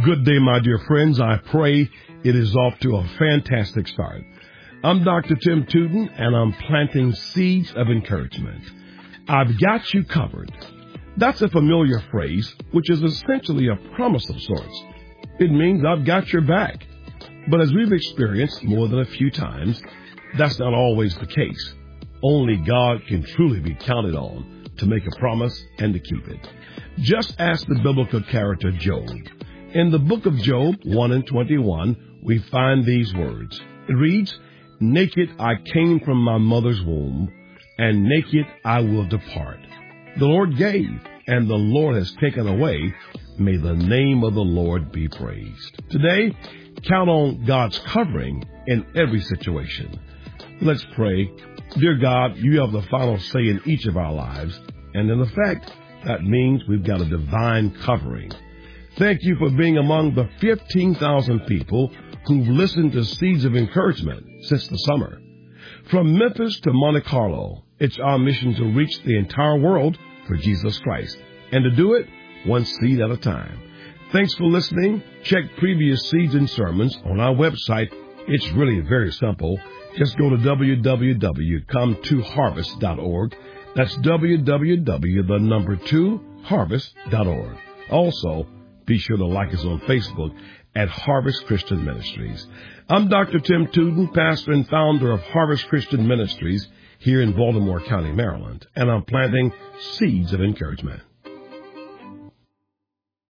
Good day, my dear friends. I pray it is off to a fantastic start. I'm Dr. Tim Tootin, and I'm planting seeds of encouragement. I've got you covered. That's a familiar phrase, which is essentially a promise of sorts. It means I've got your back. But as we've experienced more than a few times, that's not always the case. Only God can truly be counted on to make a promise and to keep it. Just ask the biblical character Job. In the book of Job 1 and 21, we find these words. It reads, "Naked I came from my mother's womb, and naked I will depart. The Lord gave, and the Lord has taken away. May the name of the Lord be praised." Today, count on God's covering in every situation. Let's pray. Dear God, you have the final say in each of our lives, and in effect, that means we've got a divine covering. Thank you for being among the 15,000 people who've listened to Seeds of Encouragement since the summer. From Memphis to Monte Carlo, it's our mission to reach the entire world for Jesus Christ, and to do it one seed at a time. Thanks for listening. Check previous seeds and sermons on our website. It's really very simple. Just go to www.come2harvest.org. That's www.2harvest.org. Also, be sure to like us on Facebook at Harvest Christian Ministries. I'm Dr. Tim Tootin, pastor and founder of Harvest Christian Ministries here in Baltimore County, Maryland, and I'm planting seeds of encouragement.